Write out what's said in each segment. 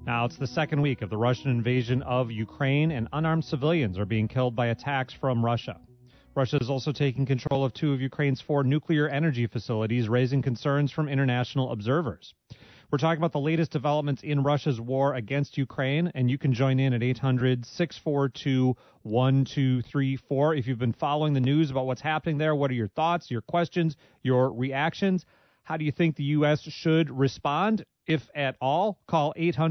Now, it's the second week of the Russian invasion of Ukraine, and unarmed civilians are being killed by attacks from Russia. Russia is also taking control of two of Ukraine's 4 nuclear energy facilities, raising concerns from international observers. We're talking about the latest developments in Russia's war against Ukraine, and you can join in at 800-642-1234. If you've been following the news about what's happening there, what are your thoughts, your questions, your reactions? How do you think the U.S. should respond, if at all? Call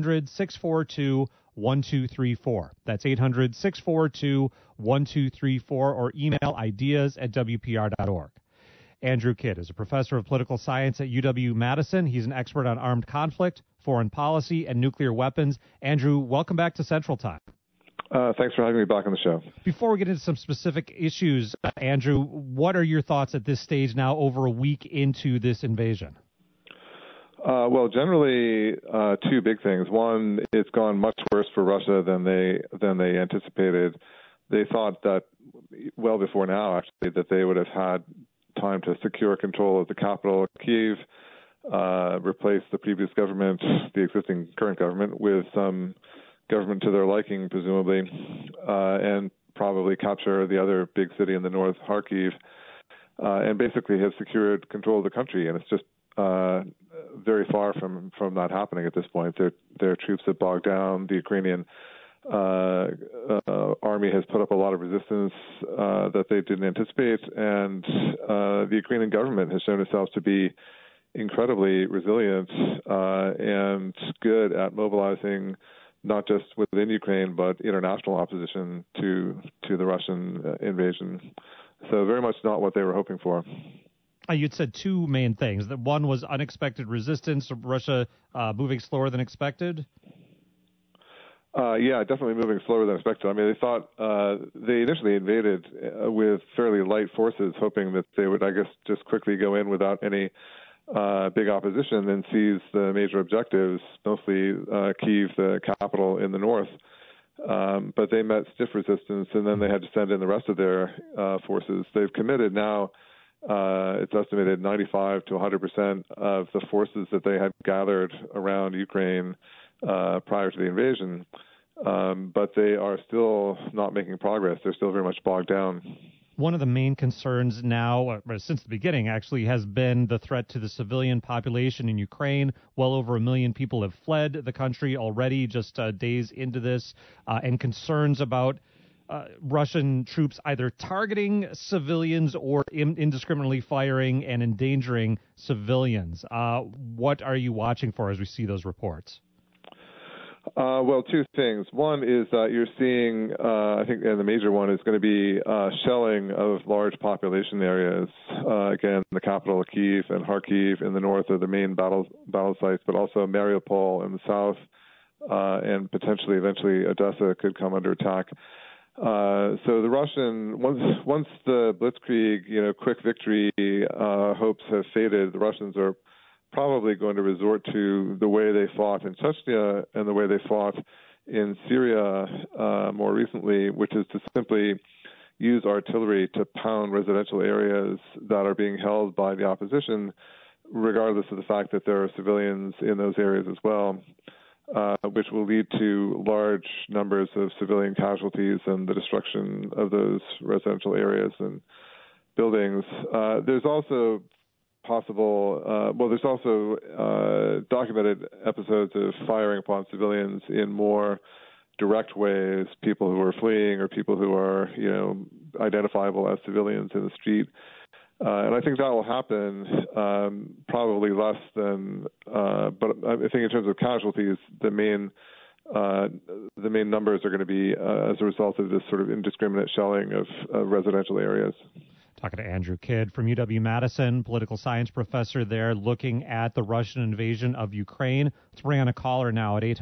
800-642-1234. That's 800-642-1234, or email ideas@WPR.org. Andrew Kidd is a professor of political science at UW-Madison. He's an expert on armed conflict, foreign policy, and nuclear weapons. Andrew, welcome back to Central Time. Thanks for having me back on the show. Before we get into some specific issues, Andrew, what are your thoughts at this stage now, over a week into this invasion? Well, generally, two big things. One, it's gone much worse for Russia than they anticipated. They thought that well before now, actually, that they would have had time to secure control of the capital, Kyiv, replace the previous government, the existing current government, with some government to their liking, presumably, and probably capture the other big city in the north, Kharkiv, and basically have secured control of the country. And it's just very far from that happening at this point. Their troops have bogged down. The Ukrainian army has put up a lot of resistance that they didn't anticipate, and the Ukrainian government has shown itself to be incredibly resilient and good at mobilizing not just within Ukraine, but international opposition to the Russian invasion. So very much not what they were hoping for. You'd said two main things. That one was unexpected resistance, Russia moving slower than expected. Yeah, definitely moving slower than expected. I mean, they thought they initially invaded with fairly light forces, hoping that they would, I guess, just quickly go in without any big opposition and seize the major objectives, mostly Kyiv, the capital in the north. But they met stiff resistance, and then they had to send in the rest of their forces. They've committed now, it's estimated 95 to 100% of the forces that they had gathered around Ukraine prior to the invasion. But they are still not making progress. They're still very much bogged down. One of the main concerns now, since the beginning actually, has been the threat to the civilian population in Ukraine. Well over 1 million people have fled the country already, just days into this, and concerns about Russian troops either targeting civilians or indiscriminately firing and endangering civilians. What are you watching for as we see those reports? Well, two things. One is that you're seeing, I think, and the major one is going to be shelling of large population areas. Again, the capital, Kyiv, and Kharkiv in the north are the main battle sites, but also Mariupol in the south, and potentially, eventually, Odessa could come under attack. So the Russian, once the Blitzkrieg, quick victory hopes have faded, the Russians are probably going to resort to the way they fought in Chechnya and the way they fought in Syria more recently, which is to simply use artillery to pound residential areas that are being held by the opposition, regardless of the fact that there are civilians in those areas as well, which will lead to large numbers of civilian casualties and the destruction of those residential areas and buildings. There's also documented episodes of firing upon civilians in more direct ways, people who are fleeing or people who are, identifiable as civilians in the street. And I think that will happen probably less than, but I think in terms of casualties, the main numbers are going to be as a result of this sort of indiscriminate shelling of residential areas. Talking to Andrew Kidd from UW-Madison, political science professor there, looking at the Russian invasion of Ukraine. Let's bring on a caller now at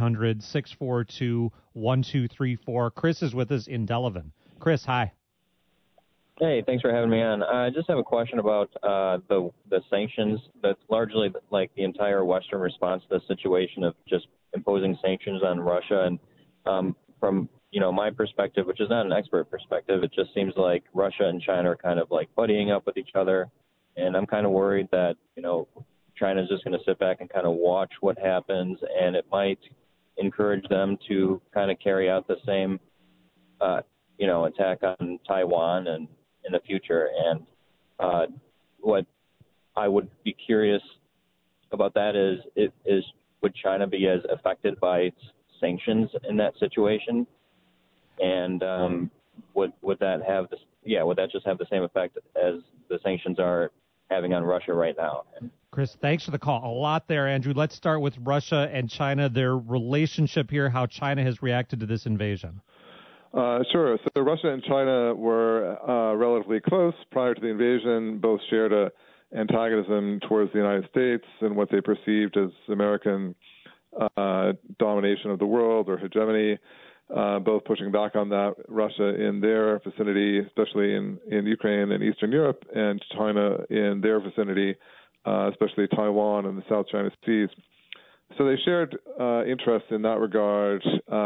800-642-1234. Chris is with us in Delavan. Chris, hi. Hey, thanks for having me on. I just have a question about the sanctions. That's largely like the entire Western response to the situation of just imposing sanctions on Russia. And from my perspective, which is not an expert perspective, it just seems like Russia and China are kind of like buddying up with each other. And I'm kind of worried that, China is just going to sit back and kind of watch what happens, and it might encourage them to kind of carry out the same, attack on Taiwan and in the future. And what I would be curious about that is would China be as affected by sanctions in that situation? And would that have would that just have the same effect as the sanctions are having on Russia right now? Chris, thanks for the call. A lot there, Andrew. Let's start with Russia and China, their relationship here, how China has reacted to this invasion. Sure. So Russia and China were relatively close prior to the invasion. Both shared a antagonism towards the United States and what they perceived as American domination of the world or hegemony, both pushing back on that. Russia in their vicinity, especially in Ukraine and Eastern Europe, and China in their vicinity, especially Taiwan and the South China Seas. So they shared interests in that regard.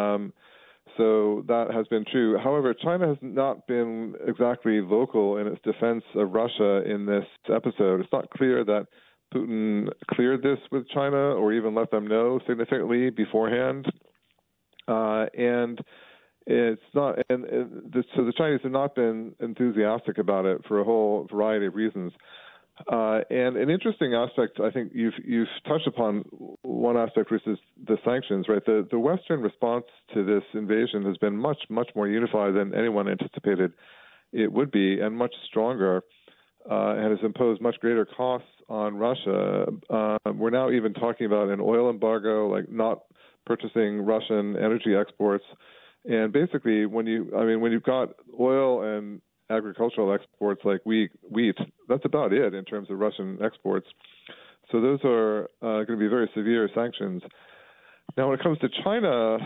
So that has been true. However, China has not been exactly vocal in its defense of Russia in this episode. It's not clear that Putin cleared this with China or even let them know significantly beforehand. And it's not, so the Chinese have not been enthusiastic about it for a whole variety of reasons. And an interesting aspect, I think you've touched upon one aspect, which is the sanctions, right? The Western response to this invasion has been much, much more unified than anyone anticipated it would be, and much stronger, and has imposed much greater costs on Russia. We're now even talking about an oil embargo, like not purchasing Russian energy exports. And basically, when you've got oil and agricultural exports like wheat, that's about it in terms of Russian exports. So those are going to be very severe sanctions. Now, when it comes to China,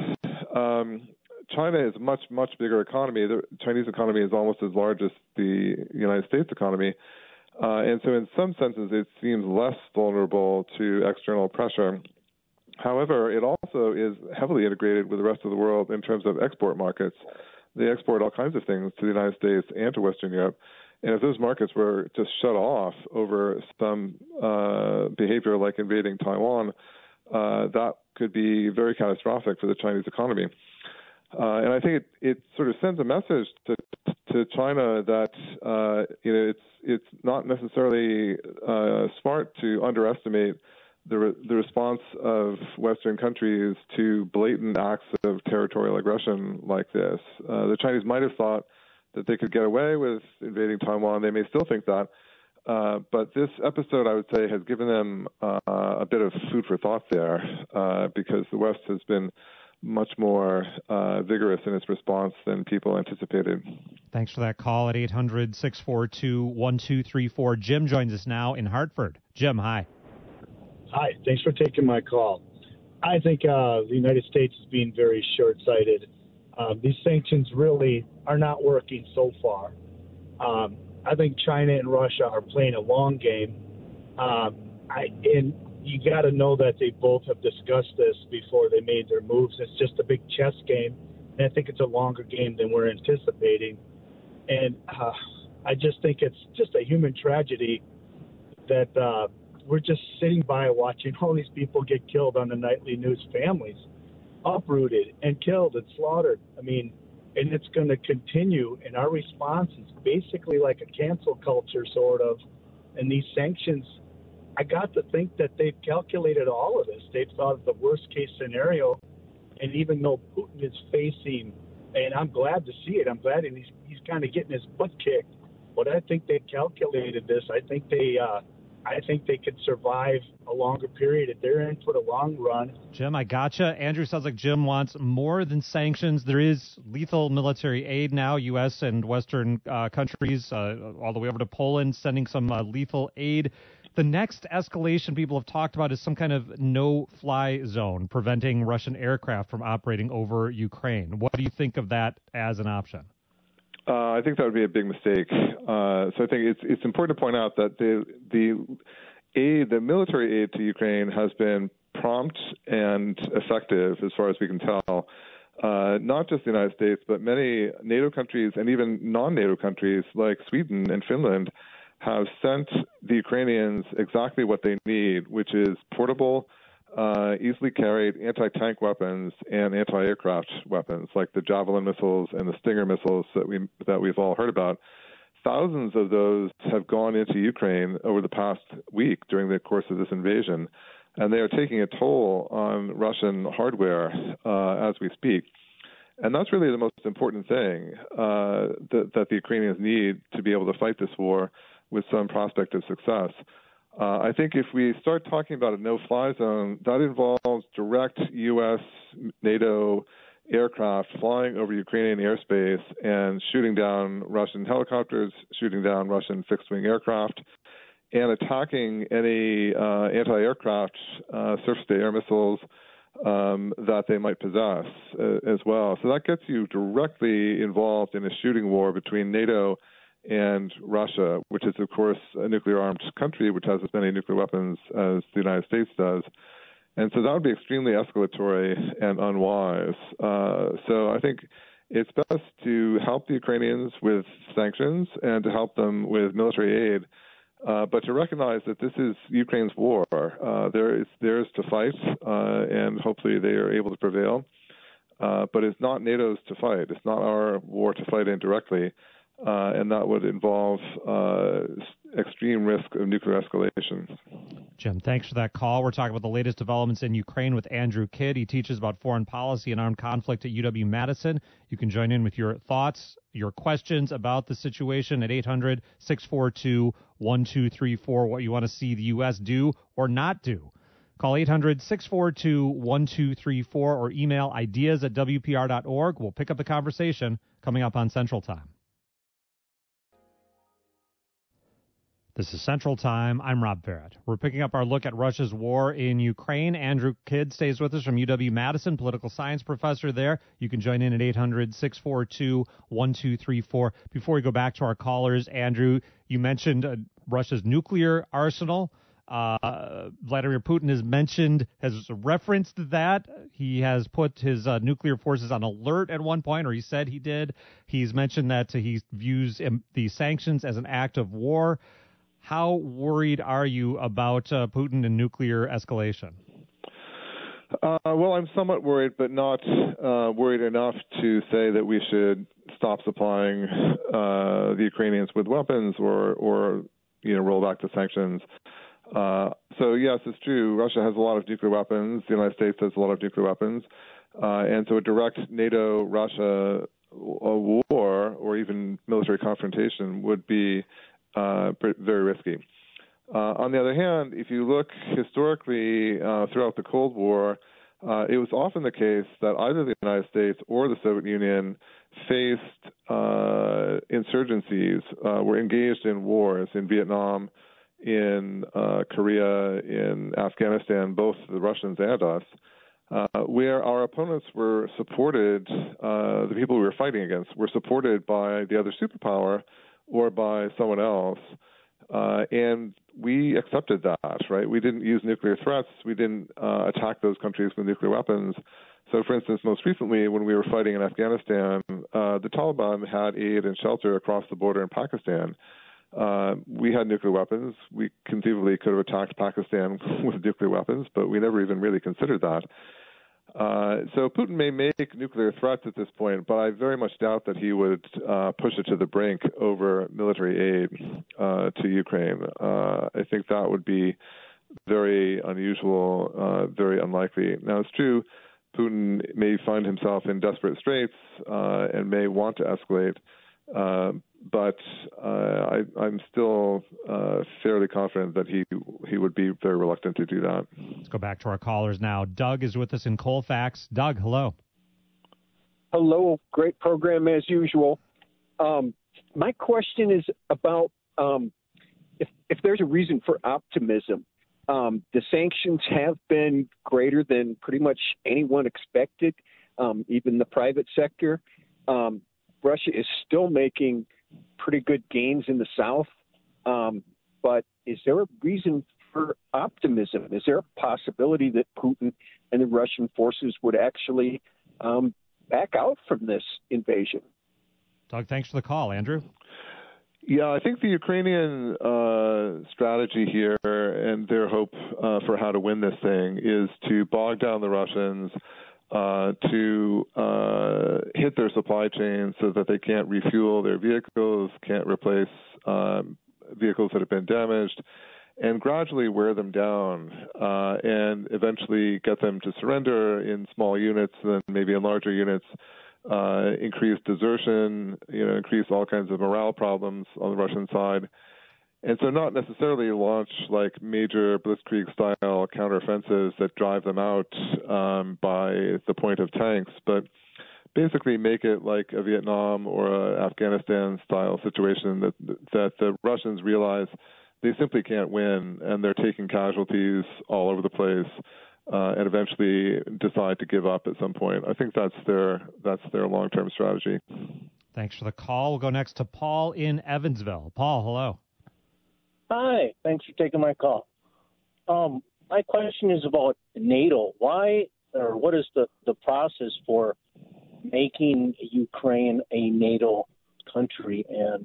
China is a much, much bigger economy. The Chinese economy is almost as large as the United States economy. And so in some senses, it seems less vulnerable to external pressure. However, it also is heavily integrated with the rest of the world in terms of export markets. They export all kinds of things to the United States and to Western Europe. And if those markets were just shut off over some behavior like invading Taiwan, that could be very catastrophic for the Chinese economy. And I think it sort of sends a message to China that it's not necessarily smart to underestimate the response of Western countries to blatant acts of territorial aggression like this. The Chinese might have thought that they could get away with invading Taiwan. They may still think that. But this episode, I would say, has given them a bit of food for thought there because the West has been much more vigorous in its response than people anticipated. Thanks for that call at 800-642-1234. Jim joins us now in Hartford. Jim, hi. Hi, thanks for taking my call. I think the United States is being very short-sighted. These sanctions really are not working so far. I think China and Russia are playing a long game. And you got to know that they both have discussed this before they made their moves. It's just a big chess game, and I think it's a longer game than we're anticipating. And I just think it's just a human tragedy that we're just sitting by watching all these people get killed on the nightly news, families uprooted and killed and slaughtered. I mean, and it's going to continue. And our response is basically like a cancel culture, sort of. And these sanctions, I got to think that they've calculated all of this. They've thought of the worst case scenario. And even though Putin is facing, and I'm glad to see it, I'm glad he's kind of getting his butt kicked. But I think they've calculated this. I think they could survive a longer period. They're in for the long run. Jim, I gotcha. Andrew, sounds like Jim wants more than sanctions. There is lethal military aid now, U.S. and Western countries, all the way over to Poland, sending some lethal aid. The next escalation people have talked about is some kind of no-fly zone, preventing Russian aircraft from operating over Ukraine. What do you think of that as an option? I think that would be a big mistake. So I think it's important to point out that the military aid to Ukraine has been prompt and effective as far as we can tell. Not just the United States, but many NATO countries and even non-NATO countries like Sweden and Finland have sent the Ukrainians exactly what they need, which is portable easily carried anti-tank weapons and anti-aircraft weapons, like the Javelin missiles and the Stinger missiles that we've all heard about. Thousands of those have gone into Ukraine over the past week during the course of this invasion, and they are taking a toll on Russian hardware as we speak. And that's really the most important thing that the Ukrainians need to be able to fight this war with some prospect of success. I think if we start talking about a no-fly zone, that involves direct U.S., NATO aircraft flying over Ukrainian airspace and shooting down Russian helicopters, shooting down Russian fixed-wing aircraft, and attacking any anti-aircraft surface-to-air missiles that they might possess as well. So that gets you directly involved in a shooting war between NATO and Russia, which is, of course, a nuclear-armed country which has as many nuclear weapons as the United States does. And so that would be extremely escalatory and unwise. So I think it's best to help the Ukrainians with sanctions and to help them with military aid, but to recognize that this is Ukraine's war. There is theirs to fight, and hopefully they are able to prevail. But it's not NATO's to fight. It's not our war to fight in directly. And that would involve extreme risk of nuclear escalation. Jim, thanks for that call. We're talking about the latest developments in Ukraine with Andrew Kidd. He teaches about foreign policy and armed conflict at UW-Madison. You can join in with your thoughts, your questions about the situation at 800-642-1234, what you want to see the U.S. do or not do. Call 800-642-1234 or email ideas@wpr.org. We'll pick up the conversation coming up on Central Time. This is Central Time. I'm Rob Barrett. We're picking up our look at Russia's war in Ukraine. Andrew Kidd stays with us from UW-Madison, political science professor there. You can join in at 800-642-1234. Before we go back to our callers, Andrew, you mentioned Russia's nuclear arsenal. Vladimir Putin has referenced that. He has put his nuclear forces on alert at one point, or he said he did. He's mentioned that he views the sanctions as an act of war. How worried are you about Putin and nuclear escalation? Well, I'm somewhat worried, but not worried enough to say that we should stop supplying the Ukrainians with weapons or roll back the sanctions. So yes, it's true. Russia has a lot of nuclear weapons. The United States has a lot of nuclear weapons, and so a direct NATO-Russia war or even military confrontation would be very risky. On the other hand, if you look historically throughout the Cold War, it was often the case that either the United States or the Soviet Union faced insurgencies, were engaged in wars in Vietnam, in Korea, in Afghanistan, both the Russians and us, where our opponents were supported, the people we were fighting against were supported by the other superpower or by someone else. And we accepted that, right? We didn't use nuclear threats. We didn't attack those countries with nuclear weapons. So, for instance, most recently when we were fighting in Afghanistan, the Taliban had aid and shelter across the border in Pakistan. We had nuclear weapons. We conceivably could have attacked Pakistan with nuclear weapons, but we never even really considered that. So Putin may make nuclear threats at this point, but I very much doubt that he would push it to the brink over military aid to Ukraine. I think that would be very unusual, very unlikely. Now, it's true, Putin may find himself in desperate straits and may want to escalate, but I'm still fairly confident that he would be very reluctant to do that. Let's go back to our callers now. Doug is with us in Colfax. Doug, hello. Hello. Great program as usual. My question is about if there's a reason for optimism. The sanctions have been greater than pretty much anyone expected, even the private sector. Russia is still making pretty good gains in the south, but is there a reason for optimism? Is there a possibility that Putin and the Russian forces would actually back out from this invasion? Doug, thanks for the call. Andrew? Yeah, I think the Ukrainian strategy here and their hope for how to win this thing is to bog down the Russians, to hit their supply chain so that they can't refuel their vehicles, can't replace vehicles that have been damaged, and gradually wear them down and eventually get them to surrender in small units, then maybe in larger units, increase desertion, increase all kinds of morale problems on the Russian side. And so not necessarily launch like major blitzkrieg-style counteroffensives that drive them out by the point of tanks, but basically make it like a Vietnam or a Afghanistan-style situation that the Russians realize they simply can't win, and they're taking casualties all over the place, and eventually decide to give up at some point. I think that's their long-term strategy. Thanks for the call. We'll go next to Paul in Evansville. Paul, hello. Hi, thanks for taking my call. My question is about NATO. Why, or what is the process for making Ukraine a NATO country, and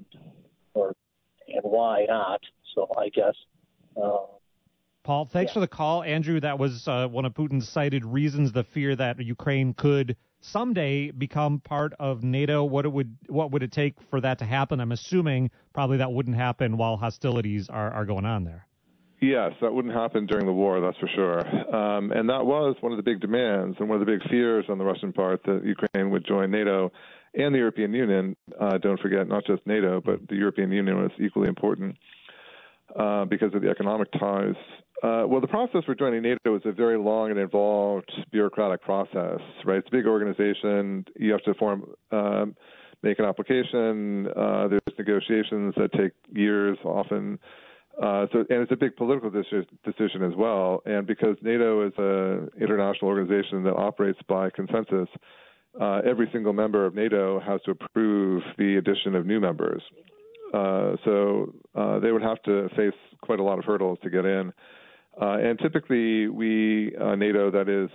why not? So I guess. Paul, thanks for the call. Andrew, that was one of Putin's cited reasons, the fear that Ukraine could someday become part of NATO. What would it take for that to happen? I'm assuming probably that wouldn't happen while hostilities are going on there. Yes, that wouldn't happen during the war, that's for sure. And that was one of the big demands and one of the big fears on the Russian part, that Ukraine would join NATO and the European Union. Don't forget, not just NATO, but the European Union was equally important because of the economic ties. Well, the process for joining NATO is a very long and involved bureaucratic process, right? It's a big organization. You have to make an application. There's negotiations that take years often. And it's a big political decision as well. And because NATO is an international organization that operates by consensus, every single member of NATO has to approve the addition of new members. So they would have to face quite a lot of hurdles to get in. And typically, NATO, that is,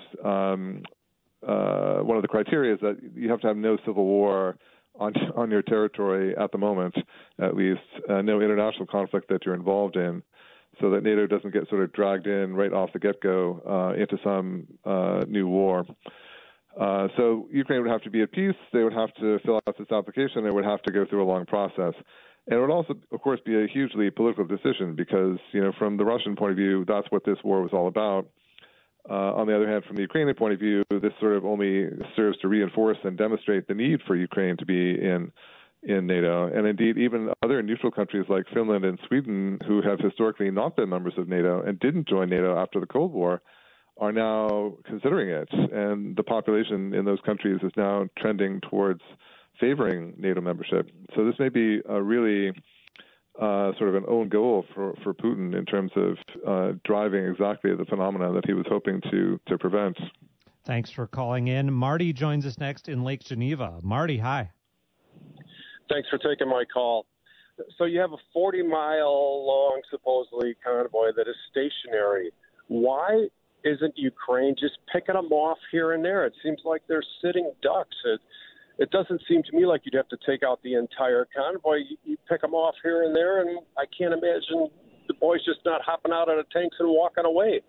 one of the criteria is that you have to have no civil war on your territory at the moment, at least, no international conflict that you're involved in, so that NATO doesn't get sort of dragged in right off the get-go into some new war. So Ukraine would have to be at peace. They would have to fill out this application. They would have to go through a long process. And it would also, of course, be a hugely political decision because, from the Russian point of view, that's what this war was all about. On the other hand, from the Ukrainian point of view, this sort of only serves to reinforce and demonstrate the need for Ukraine to be in NATO. And indeed, even other neutral countries like Finland and Sweden, who have historically not been members of NATO and didn't join NATO after the Cold War, are now considering it. And the population in those countries is now trending towards favoring NATO membership. So this may be a really sort of an own goal for Putin in terms of driving exactly the phenomena that he was hoping to prevent. Thanks for calling in. Marty joins us next in Lake Geneva. Marty, hi. Thanks for taking my call. So you have a 40-mile-long, supposedly, convoy that is stationary. Why isn't Ukraine just picking them off here and there? It seems like they're sitting ducks. It doesn't seem to me like you'd have to take out the entire convoy. You pick them off here and there, and I can't imagine the boys just not hopping out of the tanks and walking away.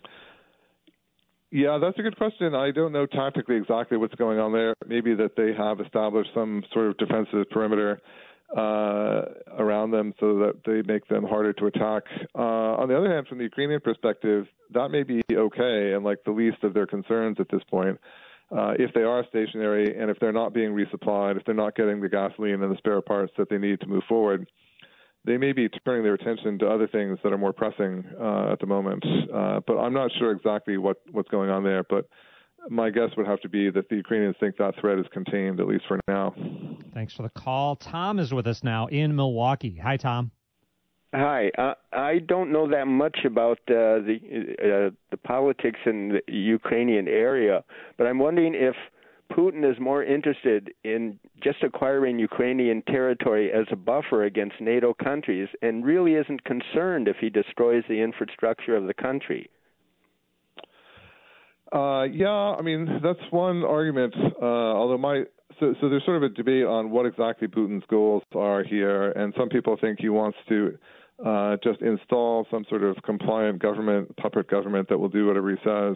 Yeah, that's a good question. I don't know tactically exactly what's going on there. Maybe that they have established some sort of defensive perimeter around them so that they make them harder to attack. On the other hand, from the Ukrainian perspective, that may be okay and like the least of their concerns at this point. If they are stationary and if they're not being resupplied, if they're not getting the gasoline and the spare parts that they need to move forward, they may be turning their attention to other things that are more pressing at the moment. But I'm not sure exactly what's going on there. But my guess would have to be that the Ukrainians think that threat is contained, at least for now. Thanks for the call. Tom is with us now in Milwaukee. Hi, Tom. Hi. I don't know that much about the politics in the Ukrainian area, but I'm wondering if Putin is more interested in just acquiring Ukrainian territory as a buffer against NATO countries and really isn't concerned if he destroys the infrastructure of the country. Yeah, I mean, that's one argument, although my So there's sort of a debate on what exactly Putin's goals are here, and some people think he wants to just install some sort of compliant government, puppet government that will do whatever he says.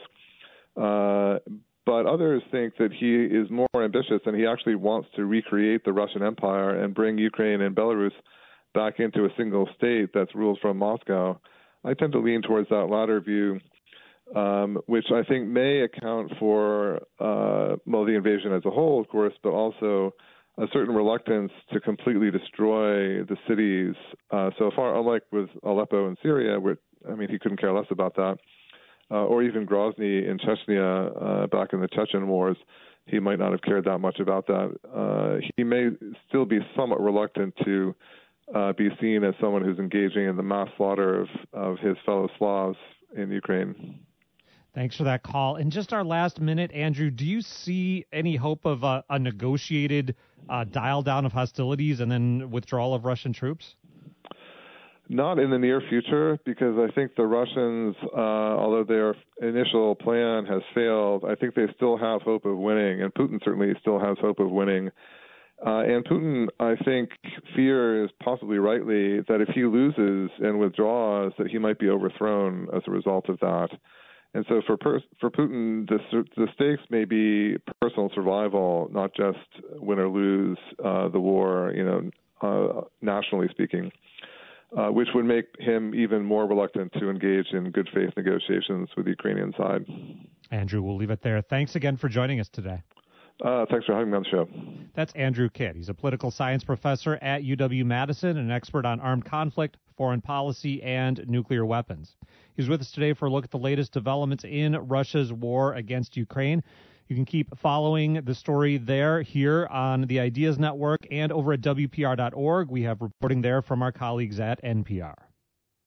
But others think that he is more ambitious and he actually wants to recreate the Russian Empire and bring Ukraine and Belarus back into a single state that's ruled from Moscow. I tend to lean towards that latter view, which I think may account for, the invasion as a whole, of course, but also a certain reluctance to completely destroy the cities so far, unlike with Aleppo in Syria, where, he couldn't care less about that, or even Grozny in Chechnya back in the Chechen wars. He might not have cared that much about that. He may still be somewhat reluctant to be seen as someone who's engaging in the mass slaughter of his fellow Slavs in Ukraine. Thanks for that call. In just our last minute, Andrew, do you see any hope of a negotiated dial down of hostilities and then withdrawal of Russian troops? Not in the near future, because I think the Russians, although their initial plan has failed, I think they still have hope of winning, and Putin certainly still has hope of winning. And Putin, I think, fears, possibly rightly, that if he loses and withdraws, that he might be overthrown as a result of that. And so for Putin, the stakes may be personal survival, not just win or lose the war, nationally speaking, which would make him even more reluctant to engage in good faith negotiations with the Ukrainian side. Andrew, we'll leave it there. Thanks again for joining us today. Thanks for having me on the show. That's Andrew Kidd. He's a political science professor at UW-Madison and an expert on armed conflict, foreign policy, and nuclear weapons. He's with us today for a look at the latest developments in Russia's war against Ukraine. You can keep following the story here on the Ideas Network and over at WPR.org. We have reporting there from our colleagues at NPR.